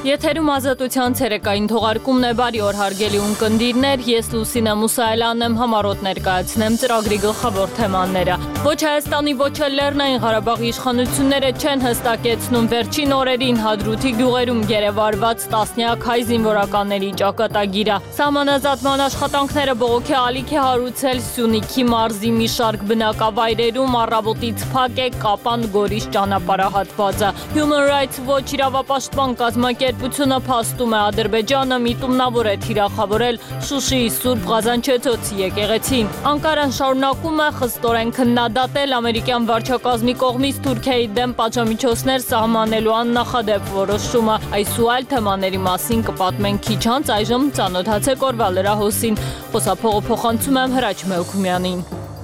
Եթերում ազատության ցերեկային թողարկումն է, բարի օր հարգելի ունկնդիրներ, ես Լուսինե Մուսայելյանն եմ, համառոտ ներկայացնեմ ծրագրի գլխավոր թեմաները։ Ոչ Հայաստանի, ոչ էլ Լեռնային Ղարաբաղի իշխանությունները չեն հստակեցնում վերջին օրերին Հադրութի գյուղերում գերեվարված տասնյակ հայ զինվորականների ճակատագիրը։ Սահմանազատման աշխատանքները բողոքի ալիք է հարուցել Սյունիքի մարզի մի շարք բնակավայրերում, առավոտից փակ է Կապան-Գորիս ճանապարհահատվածը։ Human Rights Watch իրավապաշտպան կազմակերպությունը փաստում է Ադրբեջանը միտումնավոր է թիրախավորել Շուշիի Սուրբ Ղազանչեցոցի եկեղեցին։ Անկարան շարունակում է խստորեն քննադատել ամերիկյան վարչակազմի կողմից Թուրքիայի դեմ պատժամիջոցներ սահմանելու աննախադեպ որոշումը։ Այս ու այլ թեմաների մասին կպատմենք քիչ անց, այժմ ծանոթացեք օրվա լրահոսին։ Խոսափողը փոխանցում եմ Հրաչ Մելքումյանին։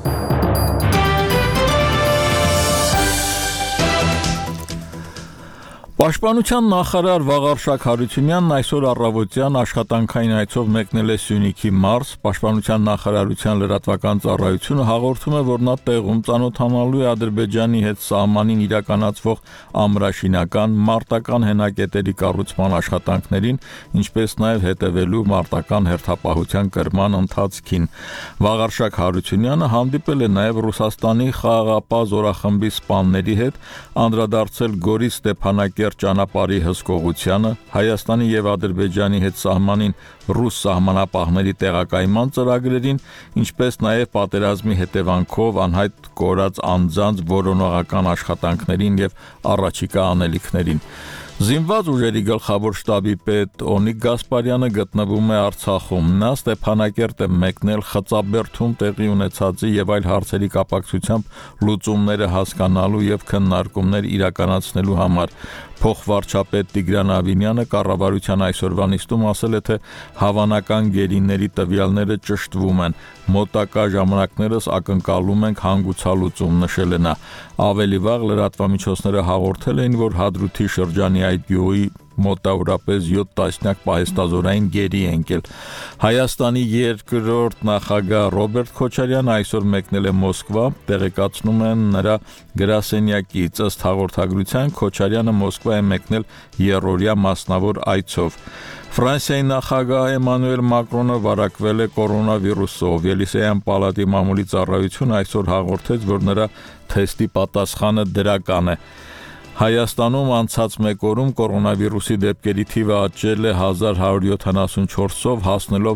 Պաշտպանության նախարար Վաղարշակ Հարությունյանն այսօր առավոտյան աշխատանքային այցով մեկնել է Սյունիքի մարզ։ Պաշտպանության նախարարության լրատվական ծառայությունը հաղորդում է, որ նա տեղում ծանոթանալու է Ադրբեջանի հետ սահմանին իրականացվող ամրաշինական, մարտական հենակետերի կառուցման աշխատանքներին, ինչպես նաև հետևելու մարտական հերթապահության կրման ընթացքին։ Վաղարշակ Հարությունյանը հանդիպել է նաև Ռուսաստանի խաղաղապահ զորախմբի սպաների հետ, անդրադարձել Գորիս Ստեփանակերտ ճանապարհի հսկողությանը, Հայաստանի եւ Ադրբեջանի հետ սահմանին ռուս սահմանապահների տեղակայման ծրագրերին, ինչպես նաև պատերազմի հետևանքով անհայտ կորած անձանց որոնողական աշխատանքներին եւ առաջիկա անելիքներին։ Զինված ուժերի գլխավոր շտաբի պետ Օնիկ Գասպարյանը գտնվում է Արցախում։ Նա Ստեփանակերտ է մեկնել Խծաբերդում տեղի ունեցածի եւ այլ հարցերի կապակցությամբ լուծումները հասկանալու եւ քննարկումներ իրականացնելու համար։ Փոխվարչապետ Տիգրան Ավինյանը կառավարության այսօրվա նիստում ասել է, թե հավանական գերիների տվյալները ճշտվում են։ Մոտակա ժամանակներս ակնկալում ենք հանգուցալուծում, նշել է նա։ Ավելի վաղ լրատվամիջոցները հաղորդել էին, որ Հադրութի շրջանի այդ գյուղի մոտավորապես 7 տասնյակ պահեստազորային գերի ընկել։ Հայաստանի երկրորդ նախագահ Ռոբերտ Քոչարյանը այսօր մեկնել է Մոսկվա, տեղեկացնում են նրա գրասենյակից։ Ըստ հաղորդագրության Քոչարյանը Մոսկվա է մեկնել երրորդյա մասնավոր այցով։ Ֆրանսիայի նախագահ Էմանուել Մակրոնը վարակվել է կորոնավիրուսով։ Ելիսեյան պալատի մամուլի ծառայությունը այսօր հաղորդեց, որ նրա թեստի պատասխանը դրական է։ Հայաստանում անցած մեկ օրում կորոնավիրուսի դեպքերի թիվը աճել է 1174-ով, հասնելով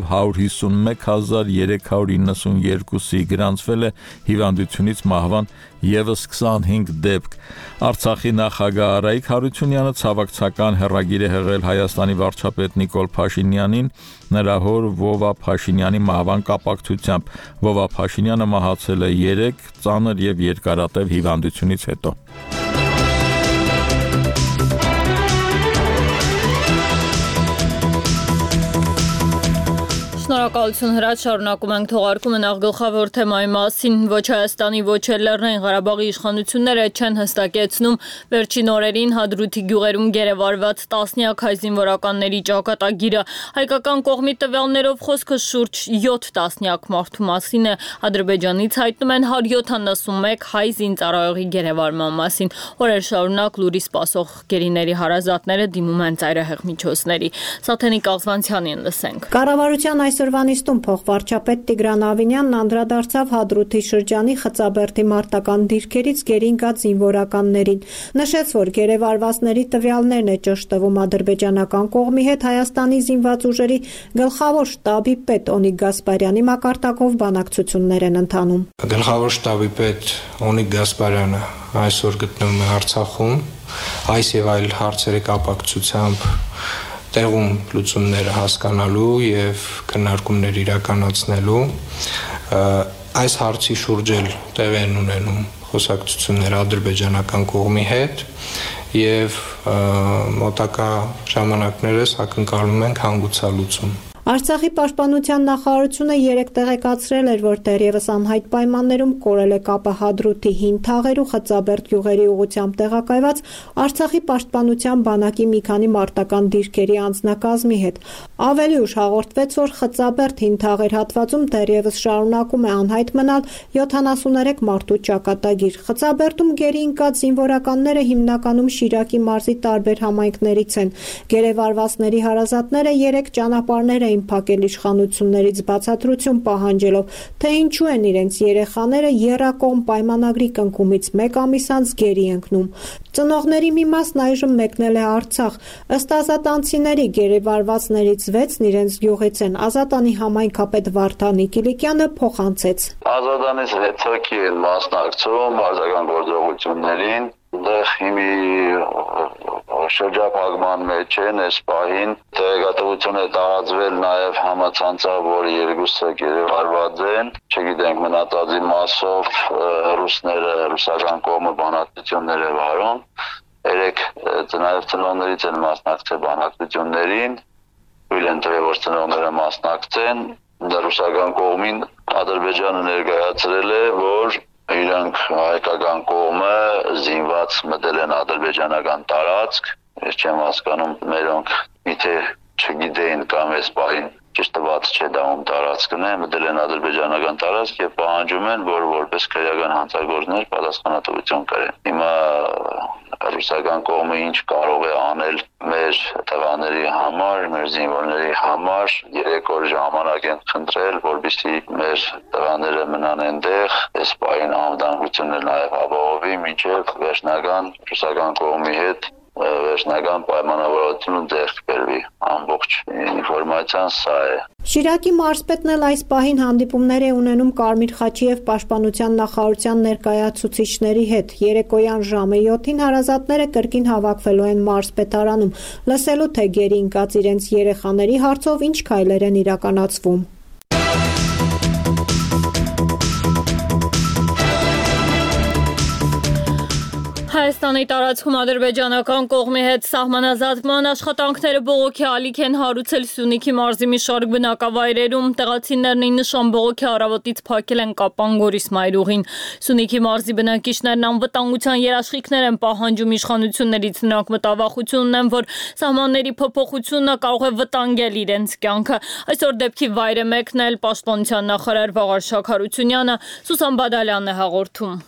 151392-ի, գրանցվել է հիվանդությունից մահվան եւս 25 դեպք։ Արցախի նախագահ Արայիկ Հարությունյանը ցավակցական հեռագիր է հղել Հայաստանի վարչապետ Նիկոլ Փաշինյանին նրա հոր Վովա Փաշինյանի մահվան կապակցությամբ։ Վովա Փաշինյանը մահացել է 3 ծանր եւ երկարատև հիվանդությունից հետո։ Շնորհակալություն Հրաչ, շարունակում ենք թողարկումը նախ գլխավոր թեմայի մասին։ Ոչ Հայաստանի, ոչ էլ Լեռնային Ղարաբաղի իշխանությունները չեն հստակեցնում վերջին օրերին Հադրութի գյուղերում գերեվարված տասնյակ հայ զինվորականների ճակատագիրը։ Հայկական կողմի տվյալներով խոսքը շուրջ 7 տասնյակ մարդու մասին է։ Ադրբեջանից հայտնում են 171 հայ զինծառայողի գերեվարման մասին։ Օրեր շարունակ լուրի սպասող գերիների հարազատները դիմում են ծայրահեղ միջոցների։ Սաթենիկ Աղզվանցյանին լսենք։ Կառավարության այսօրվա նիստում փոխվարչապետ Տիգրան Ավինյանն անդրադարձավ Հադրութի շրջանի Խծաբերդի մարտական դիրքերից գերին գած զինվորականներին։ Նշեց, որ գերեվարվածների տվյալներն է ճշտվում ադրբեջանական կողմի հետ Հայաստանի զինված ուժերի գլխավոր շտաբի պետ Օնիկ Գասպարյանի մակարդակով բանակցություններ են ընթանում։ Գլխավոր շտաբի պետ Օնիկ Գասպարյանը այսօր գտնվում է Արցախում, այս եւ այլ հարցերի կապակցությամբ տեղում լուծումները հասկանալու եւ քննարկումներ իրականացնելու այս հարցի շուրջ էլ տեղի են ունենում խոսակցություններ ադրբեջանական կողմի հետ եւ մոտակա ժամանակներս ակնկալում ենք հանգուցալուծում։ Արցախի պաշտպանության նախարարությունը երեկ տեղեկացրել էր, որ դեռևս անհայտ պայմաններում կորել է կապը Հադրութի հին թաղեր ու Խծաբերդ գյուղերի ուղղությամբ տեղակայված Արցախի պաշտպանության բանակի մի քանի մարտական դիրքերի անձնակազմի հետ։ Ավելի ուշ հաղորդվեց, որ Խծաբերդ հին թաղեր հատվածում դեռևս շարունակում է անհայտ մնալ 73 մարդու ճակատագիր։ Խծաբերդում գերի ընկած զինվորականները հիմնականում Շիրակի մարզի տարբեր համայնքներից են։ Գերեվարվածների հարազատները 3 ճանապարհներ էին փակել իշխանություններից բացատրություն պահանջելով, թե ինչու են իրենց երեխաները եռակողմ պայմանագրի կնքումից 1 ամիս անց գերի ընկնում։ Ծնողների մի մասն այժմ մեկնել է Արցախ։ Ըստ ազատանցիների գերեվարվածներից 6-ն իրենց գյուղից են։ Ազատանի համայնքապետ Վարդան Կիլիկյանը փոխանցեց։ Ազատանից 6 հոգի են մասնակցում արձական գործողություններին։ Դեռ հիմի շրջափակման մեջ են այս պահին տեղեկատվություն է տարածվել նաև համացանցով, որ 2-ը գերեվարված են, չգիտենք մնացածի մասով ռուսները ռուսական կողմը բանակցություններ է վարում, 3 նաև ծնողներից են մասնակցել բանակցություններին, թույլ են տվել, որ ծնողները մասնակցեն, ռուսական կողմին Ադրբեջանը ներկայացրել է, որ իրանք հայկական կողմը զինված մտել են ադրբեջանական տարածք, ես չեմ հասկանում մերոնք միթե չգիտեին կամ այս պահին ճիշտ տված չէ դա ում տարածքն է, մտել են ադրբեջանական տարածք եւ պահանջում են, որ որպես քրեական հանցագործներ պատասխանատվություն կրեն։ Հիմա ռուսական կողմը ինչ կարող է անել մեր տղաների համար, մեր զինվորների համար, 3 օր ժամանակ են խնդրել, որպեսզի մեր տղաները մնան այնտեղ, այս պահին անվտանգությունը նաև ապահովի մինչև վերջնական ռուսական կողմի հետ վերջնական պայմանավորություն ձեռք բերվի։ Ամբողջ ինֆորմացիան սա է։ Շիրակի մարզպետն էլ այս պահին հանդիպումներ է ունենում Կարմիր խաչի եւ Պաշտպանության նախարարության ներկայացուցիչների հետ։ Երեկոյան ժամը 7-ին հարազատները կրկին հավաքվելու են մարզպետարանում, լսելու թե գերի ընկած իրենց երեխաների հարցով ինչ քայլեր են իրականացվում։ Հայաստանի տարածքում ադրբեջանական կողմի հետ սահմանազատման աշխատանքները բողոքի ալիք են հարուցել Սյունիքի մարզի մի շարք բնակավայրերում։ Տեղացիներն 9 շան բողոքի առավոտից փակել են Կապան-Գորիս մայրուղին։ Սյունիքի մարզի բնակիչներն անվտանգության երաշխիքներ են պահանջում իշխանություններից։ Նրանք մտավախություն ունեն, որ սահմանների փոփոխությունը կարող է վտանգել իրենց կյանքը։ Այսօր դեպքի վայր է մեկնել Պաշտպանության նախարար Վաղար Շաքարությունյանը, Սուսան Բադալյանն է հաղորդում։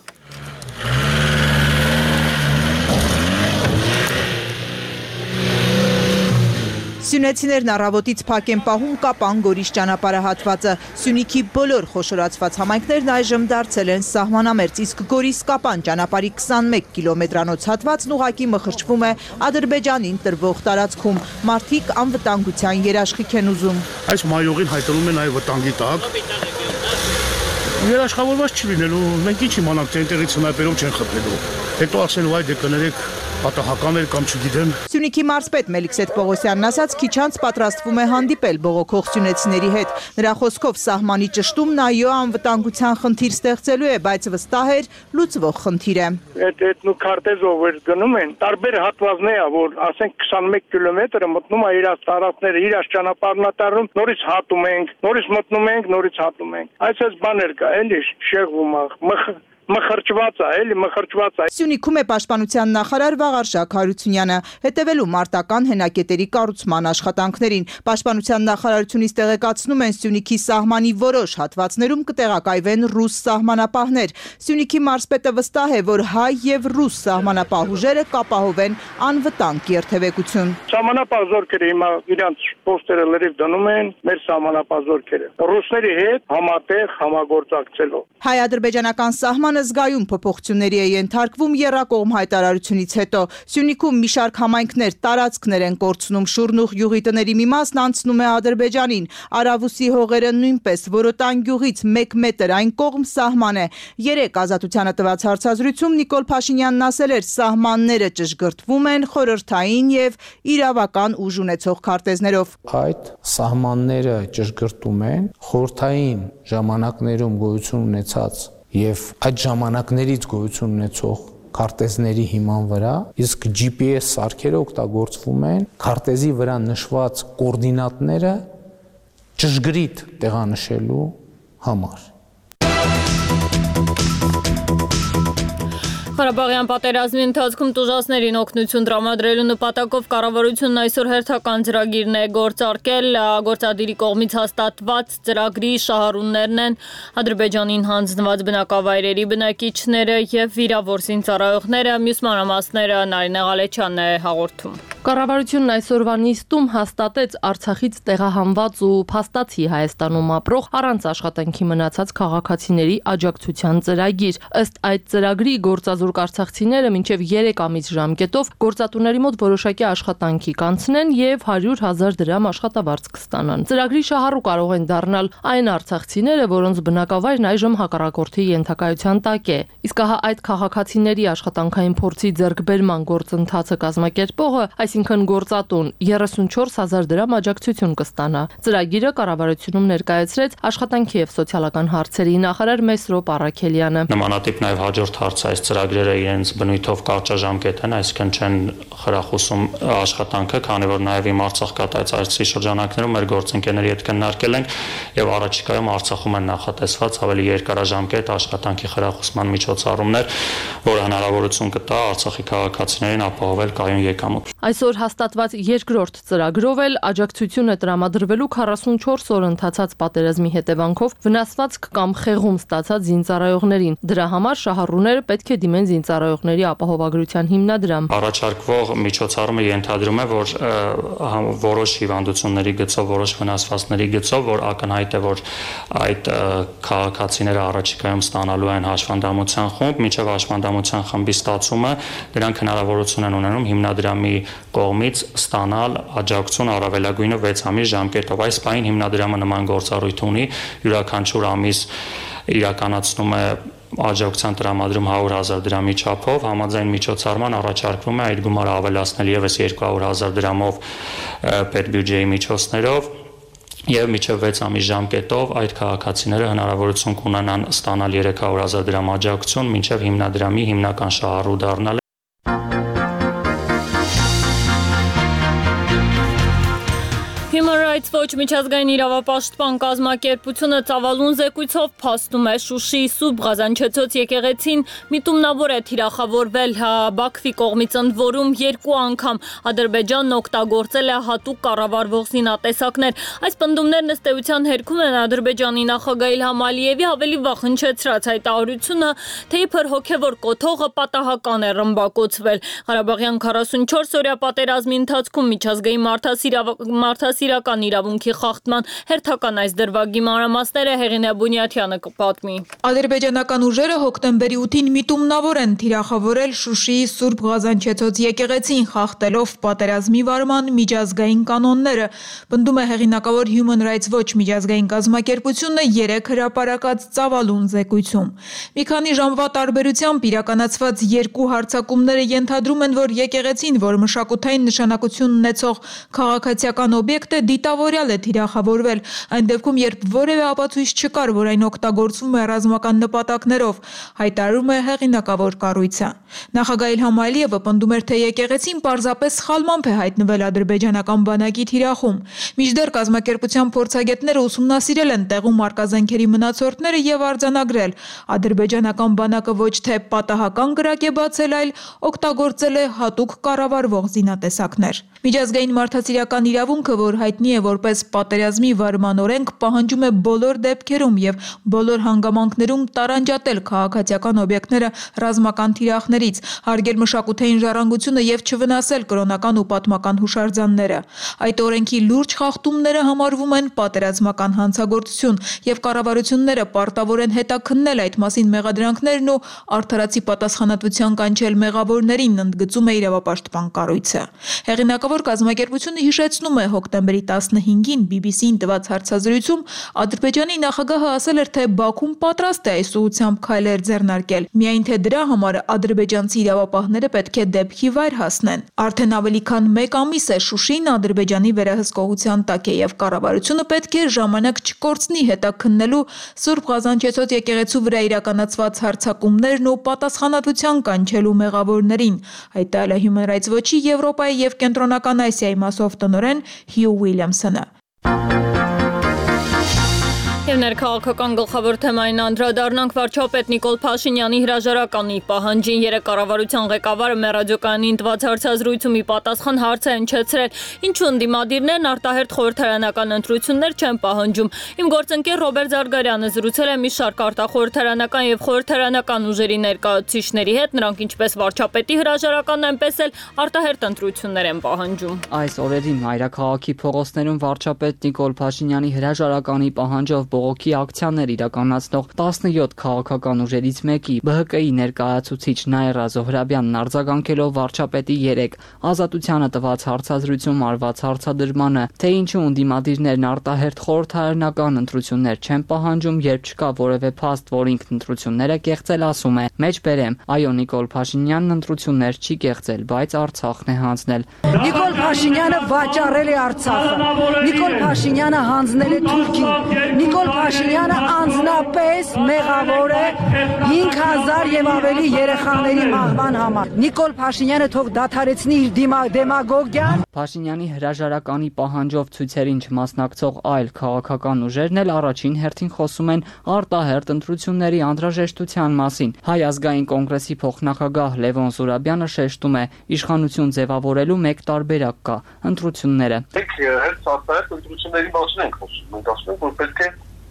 Սյունեցիներն առավոտից փակ են պահում Կապան-Գորիս ճանապարհահատվածը։ Սյունիքի բոլոր խոշորացված համայնքներն այժմ դարձել են սահմանամերձ, իսկ Գորիս-Կապան ճանապարհի 21 կիլոմետրանոց հատվածն ուղղակի մխրճվում է Ադրբեջանին տրվող տարածքում։ Մարդիկ անվտանգության երաշխիք են ուզում։ Այս մայրուղին հայտնվում են այ վտանգի տակ։ Երաշխավորված չի լինելու, մենք ինչ իմանանք, թե այնտեղից սնայպերով չեն խփելու։ Հետո ասելու այ դե կներեք պատահական էր կամ չգիտեմ։ Սյունիքի մարզպետ Մելիքսեթ Պողոսյանն ասաց, քիչ անց պատրաստվում է հանդիպել բողոքող սյունեցիների հետ։ Նրա խոսքով սահմանի ճշտումն այո անվտանգության խնդիր ստեղծելու է, բայց վստահ էր լուծվող խնդիր է։ Այդ նու քարտեզով որ գնում են, տարբեր հատվածներ ա, որ ասենք 21 կիլոմետրը մտնում է իրաց տարածքները, իրաց ճանապարհնատարում, նորից հատում ենք, նորից մտնում ենք, նորից հատում ենք։ Այսպես բաներ կա, էլի շեղվում ա, մխրճված է, էլի մխրճված է։ Սյունիքում է Պաշտպանության նախարար Վաղար Շաքարությունյանը, հետևելու մարտական հենակետերի կառուցման աշխատանքներին։ Պաշտպանության նախարարությունից տեղեկացնում են, Սյունիքի սահմանի որոշ հատվածներում կտեղակայվեն ռուս սահմանապահներ։ Սյունիքի մարզպետը վստահ է, որ հայ եւ ռուս սահմանապահ ուժերը կապահովեն անվտանգ երթևեկություն։ Սահմանապահ զորքերը հիմա իրանց պոստերը լրիվ դնում են մեր սահմանապահ զորքերը։ Ռուսների հետ համատեղ համագործակցելով։ Հայ-ադրբեջանական սահմանը զգայուն փոփոխությունների է ենթարկվում եռակողմ հայտարարությունից հետո։ Սյունիքում մի շարք համայնքներ տարածքներ են կորցնում, Շուրնուղ գյուղի տների մի մասն անցնում է Ադրբեջանին, Արավուսի հողերը նույնպես, Որոտան գյուղից 1 մետր այն կողմ սահման է։ Երեկ Ազատությանը տված հարցազրույցում Նիկոլ Փաշինյանն ասել էր, սահմանները ճշգրտվում են խորհրդային եւ իրավական ուժ ունեցող քարտեզներով։ Այդ սահմանները ճշգրտում են խորհրդային ժամանակներում գոյություն ունեցած եւ այդ ժամանակներից գոյություն ունեցող քարտեզների հիման վրա, իսկ GPS սարքերը օգտագործվում են քարտեզի վրա նշված կոորդինատները ճշգրիտ տեղանշելու համար։ Ղարաբաղյան պատերազմի ընթացքում տուժածներին օգնություն տրամադրելու նպատակով կառավարությունն այսօր հերթական ծրագիրն է գործարկել։ Գործադիրի կողմից հաստատված ծրագրի շահառուներն են Ադրբեջանին հանձնված բնակավայրերի բնակիչները եւ վիրավոր զինծառայողները։ Մյուս մանրամասները Նարինե Ղալեչյանն է հաղորդում։ Կառավարությունն այսօրվա նիստում հաստատեց Արցախից տեղահանված ու փաստացի Հայաստանում ապրող առանց աշխատանքի մնացած քաղաքացիների աջակցության ծրագիր։ Ըստ այդ ծրագրի գործազուրկ արցախցիները մինչև 3 ամիս ժամկետով գործատուների մոտ որոշակի աշխատանքի կանցնեն եւ 100,000 դրամ աշխատավարձ կստանան։ Ծրագրի շահառու կարող են դառնալ այն արցախցիները, որոնց բնակավայրն այժմ հակառակորդի ենթակայության տակ է։ Իսկ ահա այդ քաղաքացիների աշխատանքային փորձի ձեռքբերման գործընթացը կազմակերպողը, այսինքն գործատուն 34,000 դրամ աջակցություն կստանա։ Ծրագիրը կառավարությունում ներկայացրեց աշխատանքի եւ սոցիալական հարցերի նախարար Մեսրոպ Առաքելյանը։ Նմանատիպ նաեւ հաջորդ հարցը այս ծրագրերը իրենց բնույթով կարճաժամկետ են, այսինքն չեն խրախուսում աշխատանքը, քանի որ նաեւ իմ Արցախ կատարած այցի շրջանակներում մեր գործընկերների հետ քննարկել ենք եւ առաջիկայում Արցախում են նախատեսված ավելի երկարաժամկետ աշխատանքի խրախուսման միջոցառումներ, որը հնարավորություն կտա Արցախի քաղաքացիներին ապահովել կայուն եկամուտ։ Այսօր հաստատված երկրորդ ծրագրով էլ աջակցություն է տրամադրվելու 44 օր ընթացած պատերազմի հետևանքով վնասվածք կամ խեղում ստացած զինծառայողներին։ Դրա համար շահառուները պետք է դիմեն զինծառայողների ապահովագրության հիմնադրամ։ Առաջարկվող միջոցառումը ենթադրում է, որ որոշ հիվանդությունների գծով, որոշ վնասվածքների գծով, որ ակնհայտ է, որ այդ քաղաքացիները առաջիկայում ստանալու են հաշվանդամության խումբ, մինչև հաշվանդամության խմբի ստացումը դրանք հնարավորություն են ունենում հիմնադրամի կողմից ստանալ աջակցություն առավելագույնը 6 ամիս ժամկետով։ Այս պահին հիմնադրամը նման գործառույթ ունի, յուրաքանչյուր ամիս իրականացնում է աջակցության տրամադրում 100,000 դրամի չափով, համաձայն միջոցառման առաջարկվում է այդ գումարը ավելացնել եւս 200,000 դրամով պետբյուջեի միջոցներով եւ մինչեւ 6 ամիս ժամկետով այդ քաղաքացիները հնարավորություն կունենան ստանալ 300,000 դրամ աջակցություն, մինչեւ հիմնադրամի հիմնական շահառու դառնալ։ Human Rights Watch միջազգային իրավապաշտպան կազմակերպությունը ծավալուն զեկույցով փաստում է Շուշիի Սուրբ Ղազանչեցոց եկեղեցին միտումնավոր է թիրախավորվել Բաքվի կողմից ընդ որում 2 անգամ Ադրբեջանն օգտագործել է հատուկ կառավարվող զինատեսակներ։ Այս պնդումներն ըստ էության հերքում են Ադրբեջանի նախագահ Իլհամ Ալիևի ավելի վաղ հնչեցրած հայտարարությունը, թե իբր հոգևոր կոթողը պատահական է ռմբակոծվել։ Ղարաբաղյան 44-օրյա պատերազմի ընթացքում միջազգային մարդասիրական իրավունքի խախտման հերթական այս դրվագի մանրամասները Հեղինե Բունյաթյանը կպատմի։ Ադրբեջանական ուժերը հոկտեմբերի 8-ին միտումնավոր են թիրախավորել Շուշիի Սուրբ Ղազանչեցոց եկեղեցին, խախտելով պատերազմի վարման միջազգային կանոնները, պնդում է հեղինակավոր Human Rights Watch միջազգային կազմակերպությունը 3 հրապարակած ծավալուն զեկույցում։ Մի քանի ժամվա տարբերությամբ իրականացված 2 հարձակումները ենթադրում են, որ եկեղեցին, որ մշակութային նշանակություն ունեցող քաղաքացիական օբյեկտ է, դիտավորյալ է թիրախավորվել, այն դեպքում, երբ որևէ ապացույց չկար, որ այն օգտագործվում է ռազմական նպատակներով, հայտարարում է հեղինակավոր կառույցը։ Նախագահ Իլհամ Ալիևը պնդում էր, թե եկեղեցին պարզապես սխալմամբ է հայտնվել ադրբեջանական բանակի թիրախում։ Մինչդեռ կազմակերպության փորձագետները ուսումնասիրել են տեղում արկազենքերի մնացորդները եւ արձանագրել, ադրբեջանական բանակը ոչ թե պատահական կրակ է բացել, այլ օգտագործել է հատուկ կառավարվող զինատեսակներ։ Միջազգային մարդասիրական իրավունքը, որ հայտնի է որպես պատերազմի վարման օրենք, պահանջում է բոլոր դեպքերում եւ բոլոր հանգամանքներում տարանջատել քաղաքացիական օբյեկտները ռազմական թիրախներից, հարգել մշակութային ժառանգությունը եւ չվնասել կրոնական ու պատմական հուշարձանները։ Այդ օրենքի լուրջ խախտումները համարվում են պատերազմական հանցագործություն եւ կառավարությունները պարտավոր են հետաքննել այդ մասին մեղադրանքներն ու արդարացի պատասխանատվության կանչել մեղավորներին, ընդգծում է իրավապաշտպան կառույցը։ Հեղինակավոր կազմակերպությունը հիշեցնում է հոկտեմբերի 15-ին BBC-ին տված հարցազրույցում Ադրբեջանի նախագահը ասել էր, թե Բաքուն պատրաստ է այս ուղղությամբ քայլեր ձեռնարկել, միայն թե դրա համար ադրբեջանցի իրավապահները պետք է դեպքի վայր հասնեն։ Արդեն ավելի քան 1 ամիս է Շուշին Ադրբեջանի վերահսկողության տակ է եւ կառավարությունը պետք է ժամանակ չկորցնի հետաքննելու Սուրբ Ղազանչեցոց եկեղեցու վրա իրականացված հարձակումներն ու պատասխանատվության կանչելու մեղավորներին, հայտարարել է Human Rights Watch-ի Եվրոպայի եւ Կենտրոնական Ասիայի մասով տնօրեն Հյու Ուիլյամսոնը։ Եվ ներքաղաքական գլխավոր թեմային անդրադառնանք վարչապետ Նիկոլ Փաշինյանի հրաժարականի պահանջին։ Երեկ կառավարության ղեկավարը մեր ռադիոկայանի ընդված հարցազրույցում ի պատասխան հարց է հնչեցրել, ինչու ընդդիմադիրներն արտահերթ խորհրդարանական ընտրություններ չեն պահանջում։ Իմ գործընկեր Ռոբերտ Զարգարյանը զրուցել է մի շարք արտախորհրդարանական եւ խորհրդարանական ուժերի ներկայացուցիչների հետ, նրանք ինչպես վարչապետի հրաժարականն այնպես էլ արտահերթ ընտրություններ են պահանջում։ Այս օրերին Հայրաքաղաքի փողոցներում վարչապետ Նիկոլ Փաշինյանի հրաժարականի պահանջով բողոքի ակցիաներ իրականացնող 17 քաղաքական ուժերից մեկի ԲՀԿ-ի ներկայացուցիչ Նաիրա Զոհրաբյանն արձագանքելով վարչապետի երեկ Ազատությանը տված հարցազրույցում արված հարցադրմանը, թե ինչու ընդդիմադիրներն արտահերթ խորհրդարանական ընտրություններ չեն պահանջում, երբ չկա որևէ փաստ, որ ինքն ընտրությունները կեղծել, ասում է. «Մեջբերեմ, այո, Նիկոլ Փաշինյանն ընտրություններ չի կեղծել, բայց Արցախն է հանձնել»։ Նիկոլ Փաշինյանը վաճառել է Արցախը։ Նիկոլ Փաշինյանը հանձնել է Թուրքին։ Նիկոլ Փաշինյանը անձնապես մեղավոր է 5000 եւ ավելի երեխաների մահվան համար։ Նիկոլ Փաշինյանը թող դադարեցնի իր դեմագոգիան։ Փաշինյանի հրաժարականի պահանջով ցույցերին չմասնակցող այլ քաղաքական ուժերն էլ առաջին հերթին խոսում են արտահերթ ընտրությունների անհրաժեշտության մասին։ Հայ ազգային կոնգրեսի փոխնախագահ Լևոն Զուրաբյանը շեշտում է, իշխանություն ձևավորելու մեկ տարբերակ կա՝ ընտրությունները։ Մենք հետ արտահերթ ընտրությունների մասին ենք խոսում։ Մենք ասում ենք, որ պետք է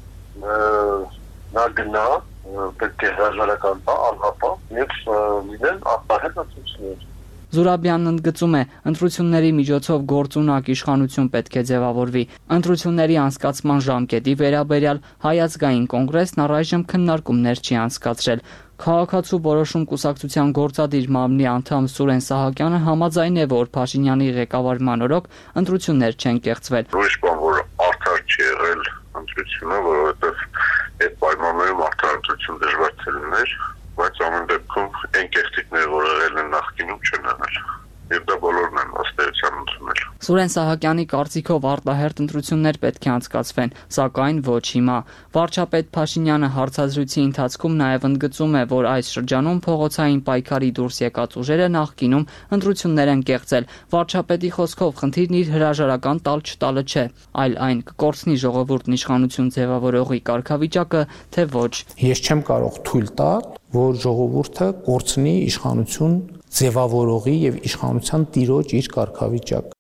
նա գնա, պետք է հրաժարական տա, անհապաղ եւ լինեն արտահերթ ընտրություններ։ Զուրաբյանն ընդգծում է, ընտրությունների միջոցով գործունակ իշխանություն պետք է ձևավորվի։ Ընտրությունների անցկացման ժամկետի վերաբերյալ Հայ ազգային կոնգրեսն առայժմ քննարկումներ չի անցկացրել։ Քաղաքացու որոշում կուսակցության գործադիր մամլի անդամ Սուրեն Սահակյանը համաձայն է, որ Փաշինյանի ղեկավարման օրոք ընտրություններ չեն կեղծվել։ Ուրիշ բան, որ արդար չի եղել ընտրությունը, որովհետև այդ պայմաններում արդար ընտրություն դժվար է լինել, բայց ամեն դեպքում այն կեղծիքները, որ եղել են նախկինում, չեն եղել։ Եվ դա բոլորն են ըստեյության ընդունել։ Սուրեն Սահակյանի կարծիքով արտահերթ ընտրություններ պետք է անցկացվեն, սակայն ոչ հիմա։ Վարչապետ Փաշինյանը հարցազրույցի ընթացքում նաև ընդգծում է, որ այս շրջանում փողոցային պայքարի դուրս եկած ուժերը նախկինում ընտրություններ են կեղծել։ Վարչապետի խոսքով խնդիրն իր հրաժարական տալ-չտալը չէ, այլ այն կկորցնի ժողովուրդն իշխանություն ձևավորողի կարգավիճակը, թե ոչ։ Ես չեմ կարող թույլ տալ, որ ժողովուրդը կորցնի իշխանություն ձևավորողի եւ իշխանության տիրոջ իր կարգավիճակ։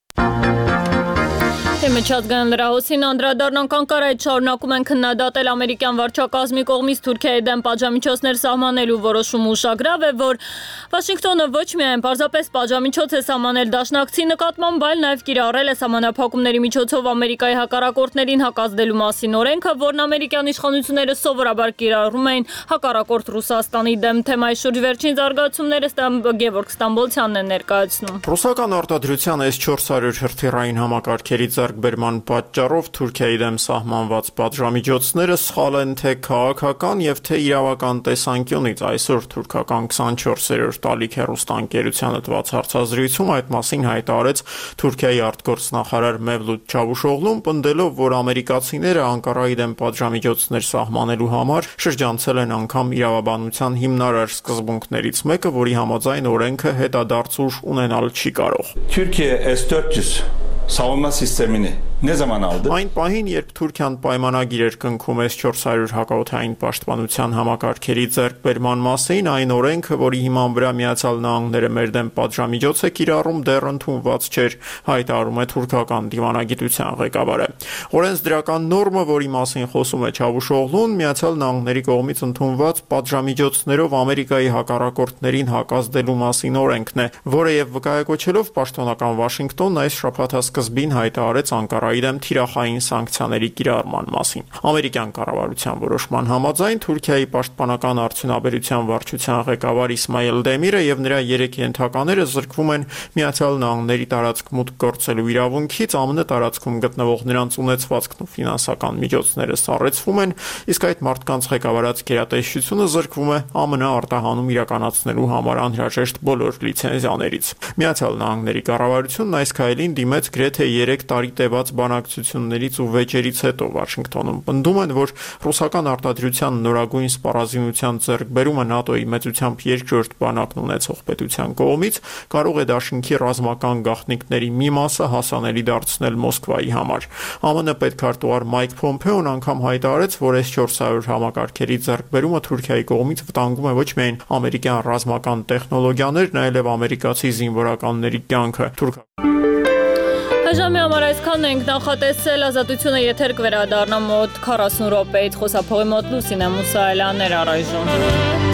Միջազգային լրահոսին անդրադառնանք Անկարայից շարունակում են քննադատել ամերիկյան վարչակազմի կողմից Թուրքիայի դեմ պատժամիջոցներ սահմանելու որոշումը ուշագրավ է, որ Վաշինգտոնը ոչ միայն պարզապես պատժամիջոց է սահմանել դաշնակցի նկատմամբ, այլ նաև կիրառել է սահմանափակումների միջոցով Ամերիկայի հակառակորդներին հակազդելու մասին օրենքը, որն ամերիկյան իշխանությունները սովորաբար կիրառում էին հակառակորդ Ռուսաստանի դեմ։ Թեմայի շուրջ վերջին զարգացումները Գևորգ Ստամբոլցյանն է ներկայացնում։ Ռուսական արտադրության S-400 հրթիռային համակարգերի ձեռքբերման պատճառով Թուրքիայի դեմ սահմանված պատժամիջոցները սխալ են թե քաղաքական եւ թե իրավական տեսանկյունից։ Այսօր թուրքական 24-րդ տալիք հեռուստաընկերությանը տված հարցազրույցում այդ մասին հայտարարեց Թուրքիայի արտգործնախարար Մևլութ Չավուշօղլուն, պնդելով, որ ամերիկացիները Անկարայի դեմ պատժամիջոցներ սահմանելու համար շրջանցել են անգամ իրավաբանության հիմնարար սկզբունքներից մեկը, որի համաձայն օրենքը հետադարձ ուժ ունենալ չի կարող։ Türkiye S-400 savunma sistemini ne zaman aldı? Այն պահին, երբ Թուրքիան պայմանագիր էր կնքում S-400 հակաօդային պաշտպանության համակարգերի ձեռքբերման մասին, այն օրենքը, որի հիման վրա Միացյալ Նահանգները մեր դեմ պատժամիջոց է կիրառում, դեռ ընդունված չէր, հայտարարում է թուրքական դիվանագիտության ղեկավարը։ Օրենսդրական նորմը, որի մասին խոսում է Չավուշօղլուն, Միացյալ Նահանգների կողմից ընդունված պատժամիջոցներով Ամերիկայի հակառակորդներին հակազդելու մասին օրենքն է, որը եւ վկայակոչելով պաշտոնական Վաշինգտոնն այս շաբաթասկզբին հայտարարեց Անկարայի դեմ թիրախային սանկցիաների կիրառման մասին։ Ամերիկյան կառավարության որոշման համաձայն Թուրքիայի պաշտպանական արդյունաբերության վարչության ղեկավար Իսմայել Դեմիրը եւ նրա 3 ենթակաները զրկվում են Միացյալ Նահանգների տարածք մուտք գործելու իրավունքից, ԱՄՆ տարածքում գտնվող նրանց ունեցվածքն ու ֆինանսական միջոցները սառեցվում են, իսկ այդ մարդկանց ղեկավարած գերատեսչությունը զրկվում է ԱՄՆ արտահանում իրականացնելու համար անհրաժեշտ բոլոր լիցենզիաներից։ Միացյալ Նահանգների կառավարությունն այս քայլին դիմեց գրեթե 3 տարի տևած բանակցություններից ու վեճերից հետո Վաշինգտոնում պնդում են, որ ռուսական արտադրության նորագույն սպառազինության ձեռքբերումը ՆԱՏՕ-ի մեծությամբ երկրորդ բանակն ունեցող պետության կողմից կարող է դաշինքի ռազմական գաղտնիքների մի մասը հասանելի դարձնել Մոսկվայի համար։ ԱՄՆ պետքարտուղար Մայք Փոմփեոն անգամ հայտարարեց, որ S-400 համակարգերի ձեռքբերումը Թուրքիայի կողմից վտանգում է ոչ միայն ամերիկյան ռազմական տեխնոլոգիաներն, այլև ամերիկացի զինվորականների կյանքը։ Ժամի համար այսքանն ենք նախատեսել, Ազատությունը եթեր կվերադառնա մոտ 40 րոպեից, խոսափողի մոտ Լուսինե Մուսայելյանն էր առայժմ։